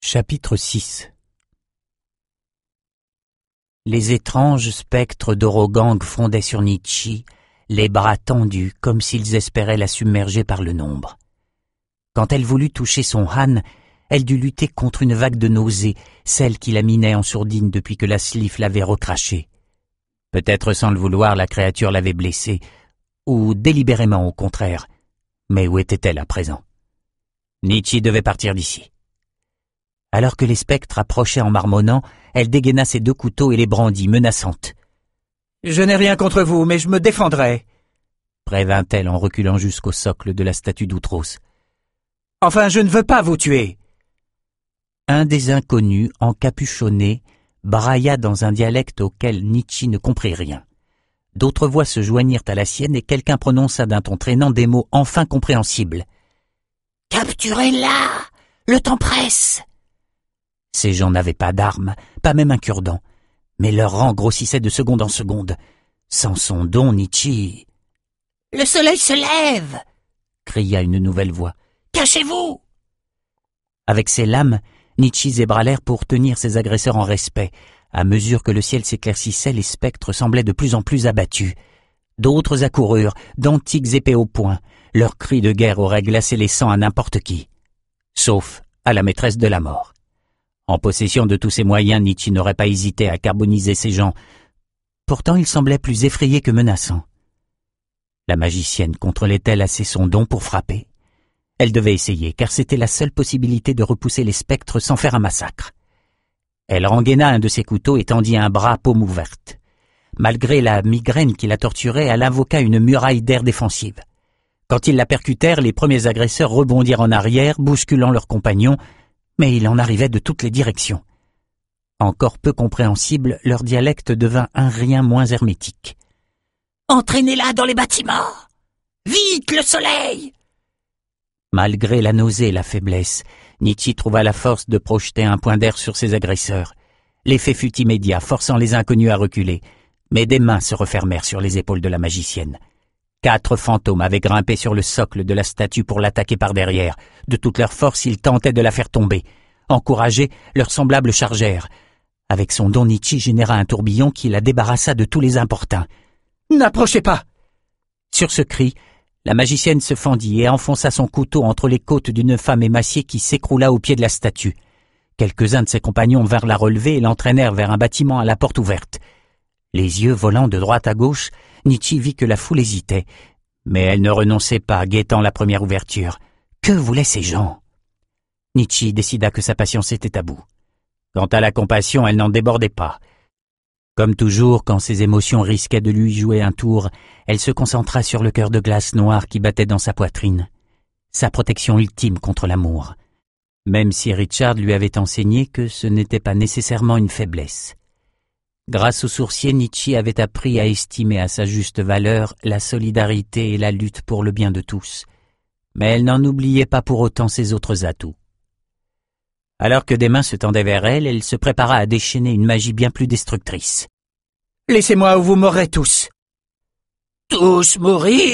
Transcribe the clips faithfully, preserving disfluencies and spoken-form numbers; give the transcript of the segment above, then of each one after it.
Chapitre six. Les étranges spectres d'Orogang frondaient sur Nietzsche, les bras tendus comme s'ils espéraient la submerger par le nombre. Quand elle voulut toucher son Han, elle dut lutter contre une vague de nausée, celle qui la minait en sourdine depuis que la slif l'avait recrachée. Peut-être sans le vouloir, la créature l'avait blessée, ou délibérément au contraire. Mais où était-elle à présent? Nietzsche devait partir d'ici. Alors que les spectres approchaient en marmonnant, elle dégaina ses deux couteaux et les brandit, menaçante. « Je n'ai rien contre vous, mais je me défendrai !» prévint-elle en reculant jusqu'au socle de la statue d'Outros. « Enfin, je ne veux pas vous tuer !» Un des inconnus, encapuchonné, brailla dans un dialecte auquel Nietzsche ne comprit rien. D'autres voix se joignirent à la sienne et quelqu'un prononça d'un ton traînant des mots enfin compréhensibles. « Capturez-la! Le temps presse !» Ces gens n'avaient pas d'armes, pas même un cure-dent, mais leur rang grossissait de seconde en seconde. Sans son don, Nietzsche... « Le soleil se lève !» cria une nouvelle voix. « Cachez-vous !» Avec ses lames, Nietzsche zébralèrent pour tenir ses agresseurs en respect. À mesure que le ciel s'éclaircissait, les spectres semblaient de plus en plus abattus. D'autres accoururent, d'antiques épées au poing. Leurs cris de guerre auraient glacé les sangs à n'importe qui. Sauf à la maîtresse de la mort. En possession de tous ses moyens, Nietzsche n'aurait pas hésité à carboniser ces gens. Pourtant, il semblait plus effrayé que menaçant. La magicienne contrôlait-elle assez son don pour frapper? Elle devait essayer, car c'était la seule possibilité de repousser les spectres sans faire un massacre. Elle rengaina un de ses couteaux et tendit un bras à paume ouverte. Malgré la migraine qui la torturait, elle invoqua une muraille d'air défensive. Quand ils la percutèrent, les premiers agresseurs rebondirent en arrière, bousculant leurs compagnons, mais il en arrivait de toutes les directions. Encore peu compréhensible, leur dialecte devint un rien moins hermétique. « Entraînez-la dans les bâtiments! Vite, le soleil !» Malgré la nausée et la faiblesse, Nietzsche trouva la force de projeter un point d'air sur ses agresseurs. L'effet fut immédiat, forçant les inconnus à reculer, mais des mains se refermèrent sur les épaules de la magicienne. Quatre fantômes avaient grimpé sur le socle de la statue pour l'attaquer par derrière. De toute leur force, ils tentaient de la faire tomber. Encouragés, leurs semblables chargèrent. Avec son don, Nietzsche généra un tourbillon qui la débarrassa de tous les importuns. « N'approchez pas !» Sur ce cri, la magicienne se fendit et enfonça son couteau entre les côtes d'une femme émaciée qui s'écroula au pied de la statue. Quelques-uns de ses compagnons vinrent la relever et l'entraînèrent vers un bâtiment à la porte ouverte. Les yeux volant de droite à gauche, Nietzsche vit que la foule hésitait, mais elle ne renonçait pas, guettant la première ouverture. Que voulaient ces gens? Nietzsche décida que sa patience était à bout. Quant à la compassion, elle n'en débordait pas. Comme toujours, quand ses émotions risquaient de lui jouer un tour, elle se concentra sur le cœur de glace noir qui battait dans sa poitrine. Sa protection ultime contre l'amour. Même si Richard lui avait enseigné que ce n'était pas nécessairement une faiblesse. Grâce au sourcier, Nietzsche avait appris à estimer à sa juste valeur la solidarité et la lutte pour le bien de tous. Mais elle n'en oubliait pas pour autant ses autres atouts. Alors que des mains se tendaient vers elle, elle se prépara à déchaîner une magie bien plus destructrice. « Laissez-moi ou vous mourrez tous !»« Tous mourir !»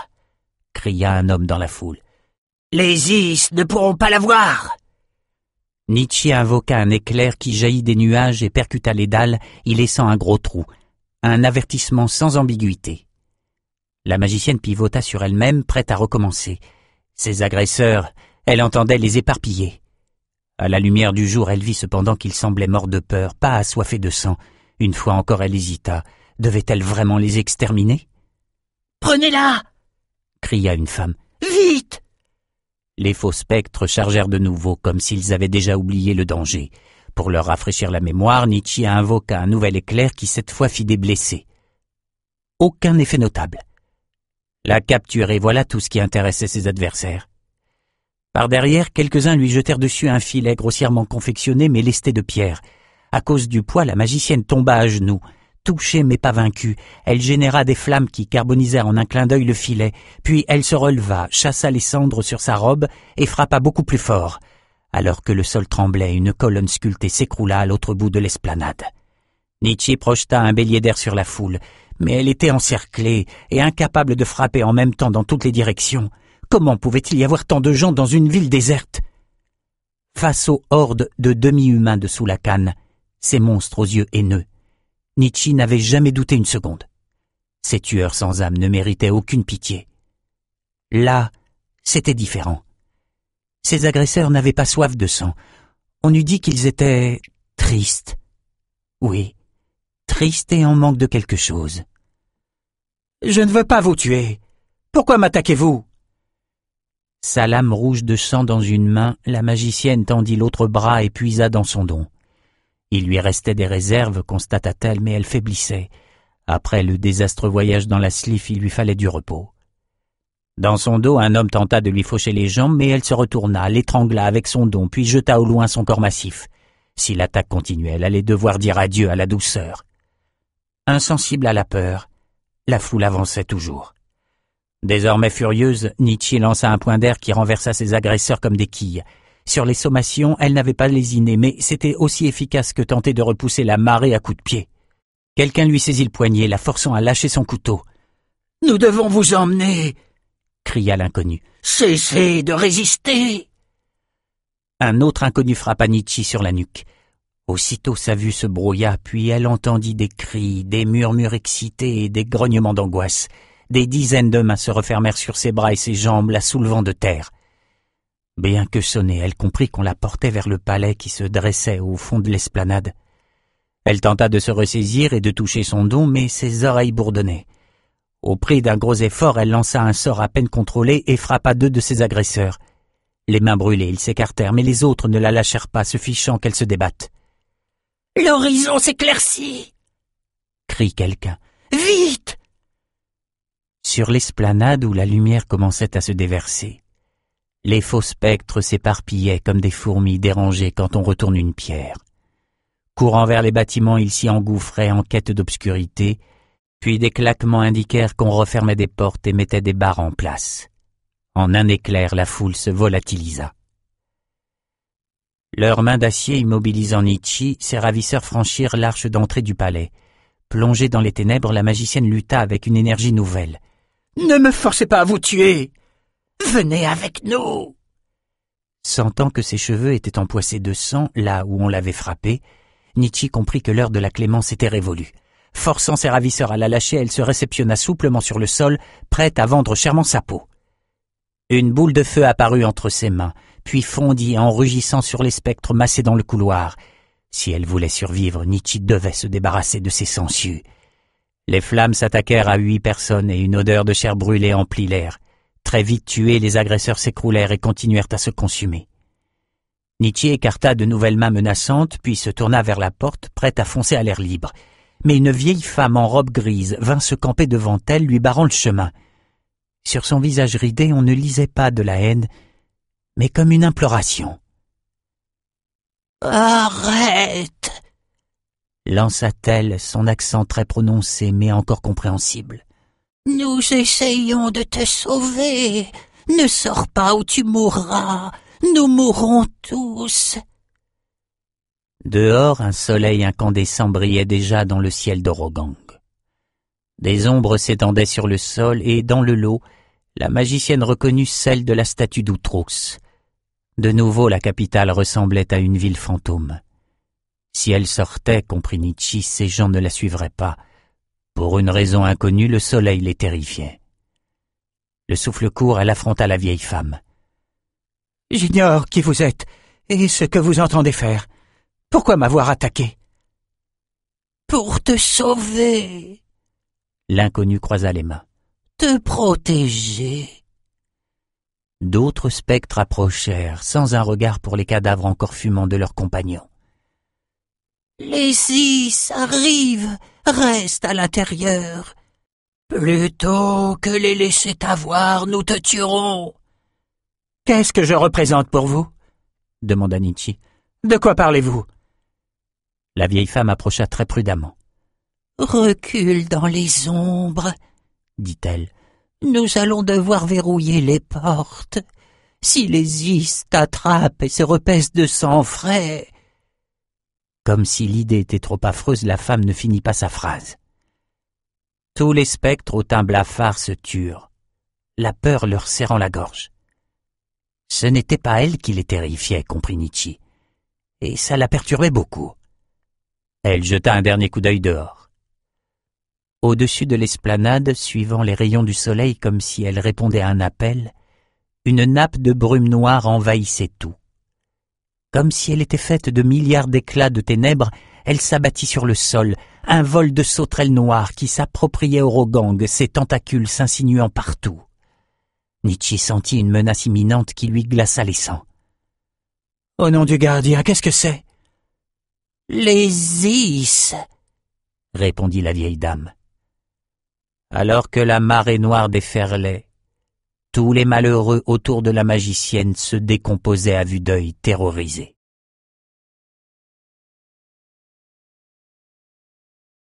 cria un homme dans la foule. « Les Is ne pourront pas la voir !» Nietzsche invoqua un éclair qui jaillit des nuages et percuta les dalles, y laissant un gros trou, un avertissement sans ambiguïté. La magicienne pivota sur elle-même, prête à recommencer. Ses agresseurs, elle entendait les éparpiller. À la lumière du jour, elle vit cependant qu'ils semblaient morts de peur, pas assoiffés de sang. Une fois encore, elle hésita. Devait-elle vraiment les exterminer? « Prenez-la !» cria une femme. « Vite !» Les faux spectres chargèrent de nouveau, comme s'ils avaient déjà oublié le danger. Pour leur rafraîchir la mémoire, Nietzsche invoqua un nouvel éclair qui cette fois fit des blessés. Aucun effet notable. La capture, et voilà tout ce qui intéressait ses adversaires. Par derrière, quelques-uns lui jetèrent dessus un filet grossièrement confectionné mais lesté de pierre. À cause du poids, la magicienne tomba à genoux. Touchée mais pas vaincue, elle généra des flammes qui carbonisèrent en un clin d'œil le filet, puis elle se releva, chassa les cendres sur sa robe et frappa beaucoup plus fort. Alors que le sol tremblait, une colonne sculptée s'écroula à l'autre bout de l'esplanade. Nietzsche projeta un bélier d'air sur la foule, mais elle était encerclée et incapable de frapper en même temps dans toutes les directions. Comment pouvait-il y avoir tant de gens dans une ville déserte? Face aux hordes de demi-humains dessous la canne, ces monstres aux yeux haineux, Nietzsche n'avait jamais douté une seconde. Ces tueurs sans âme ne méritaient aucune pitié. Là, c'était différent. Ces agresseurs n'avaient pas soif de sang. On eût dit qu'ils étaient tristes. Oui, tristes et en manque de quelque chose. « Je ne veux pas vous tuer. Pourquoi m'attaquez-vous » Sa lame rouge de sang dans une main, la magicienne tendit l'autre bras et puisa dans son don. Il lui restait des réserves, constata-t-elle, mais elle faiblissait. Après le désastreux voyage dans la Slif, il lui fallait du repos. Dans son dos, un homme tenta de lui faucher les jambes, mais elle se retourna, l'étrangla avec son don, puis jeta au loin son corps massif. Si l'attaque continuait, elle allait devoir dire adieu à la douceur. Insensible à la peur, la foule avançait toujours. Désormais furieuse, Nietzsche lança un point d'air qui renversa ses agresseurs comme des quilles. Sur les sommations, elle n'avait pas lésiné, mais c'était aussi efficace que tenter de repousser la marée à coups de pied. Quelqu'un lui saisit le poignet, la forçant à lâcher son couteau. « Nous devons vous emmener !» cria l'inconnu. « Cessez de résister !» Un autre inconnu frappa Nietzsche sur la nuque. Aussitôt sa vue se brouilla, puis elle entendit des cris, des murmures excités et des grognements d'angoisse. Des dizaines de mains se refermèrent sur ses bras et ses jambes, la soulevant de terre. Bien que sonnée, elle comprit qu'on la portait vers le palais qui se dressait au fond de l'esplanade. Elle tenta de se ressaisir et de toucher son don, mais ses oreilles bourdonnaient. Au prix d'un gros effort, elle lança un sort à peine contrôlé et frappa deux de ses agresseurs. Les mains brûlées, ils s'écartèrent, mais les autres ne la lâchèrent pas, se fichant qu'elle se débatte. « L'horizon s'éclaircit !» crie quelqu'un. « Vite !» Sur l'esplanade où la lumière commençait à se déverser, les faux spectres s'éparpillaient comme des fourmis dérangées quand on retourne une pierre. Courant vers les bâtiments, ils s'y engouffraient en quête d'obscurité, puis des claquements indiquèrent qu'on refermait des portes et mettait des barres en place. En un éclair, la foule se volatilisa. Leurs mains d'acier immobilisant Nietzsche, ses ravisseurs franchirent l'arche d'entrée du palais. Plongée dans les ténèbres, la magicienne lutta avec une énergie nouvelle. « Ne me forcez pas à vous tuer! Venez avec nous !» Sentant que ses cheveux étaient empoissés de sang, là où on l'avait frappé, Nietzsche comprit que l'heure de la clémence était révolue. Forçant ses ravisseurs à la lâcher, elle se réceptionna souplement sur le sol, prête à vendre chèrement sa peau. Une boule de feu apparut entre ses mains, puis fondit en rugissant sur les spectres massés dans le couloir. Si elle voulait survivre, Nietzsche devait se débarrasser de ses sangsues. Les flammes s'attaquèrent à huit personnes et une odeur de chair brûlée emplit l'air. Très vite tués, les agresseurs s'écroulèrent et continuèrent à se consumer. Nietzsche écarta de nouvelles mains menaçantes, puis se tourna vers la porte, prête à foncer à l'air libre. Mais une vieille femme en robe grise vint se camper devant elle, lui barrant le chemin. Sur son visage ridé, on ne lisait pas de la haine, mais comme une imploration. « Arrête !» lança-t-elle, son accent très prononcé mais encore compréhensible. « Nous essayons de te sauver. Ne sors pas ou tu mourras. Nous mourrons tous. » Dehors, un soleil incandescent brillait déjà dans le ciel d'Orogang. Des ombres s'étendaient sur le sol et, dans le lot, la magicienne reconnut celle de la statue d'Outrox. De nouveau, la capitale ressemblait à une ville fantôme. Si elle sortait, comprit Nietzsche, ces gens ne la suivraient pas. Pour une raison inconnue, le soleil les terrifiait. Le souffle court, elle affronta la vieille femme. « J'ignore qui vous êtes et ce que vous entendez faire. Pourquoi m'avoir attaqué ?»« Pour te sauver. » L'inconnu croisa les mains. « Te protéger. » D'autres spectres approchèrent, sans un regard pour les cadavres encore fumants de leurs compagnons. « Les six arrivent, reste à l'intérieur. Plutôt que les laisser t'avoir, nous te tuerons. »« Qu'est-ce que je représente pour vous ?» demanda Nietzsche. « De quoi parlez-vous ?» La vieille femme approcha très prudemment. « Recule dans les ombres, » dit-elle. « Nous allons devoir verrouiller les portes. Si les is t'attrapent et se repaissent de sang frais... » Comme si l'idée était trop affreuse, la femme ne finit pas sa phrase. Tous les spectres au teint blafard se turent, la peur leur serrant la gorge. Ce n'était pas elle qui les terrifiait, comprit Nietzsche, et ça la perturbait beaucoup. Elle jeta un dernier coup d'œil dehors. Au-dessus de l'esplanade, suivant les rayons du soleil comme si elle répondait à un appel, une nappe de brume noire envahissait tout. Comme si elle était faite de milliards d'éclats de ténèbres, elle s'abattit sur le sol, un vol de sauterelles noires qui s'appropriaient Orogang, ses tentacules s'insinuant partout. Nietzsche sentit une menace imminente qui lui glaça les sangs. « Au nom du gardien, qu'est-ce que c'est ?»« Les Is !» répondit la vieille dame. Alors que la marée noire déferlait, tous les malheureux autour de la magicienne se décomposaient à vue d'œil terrorisés.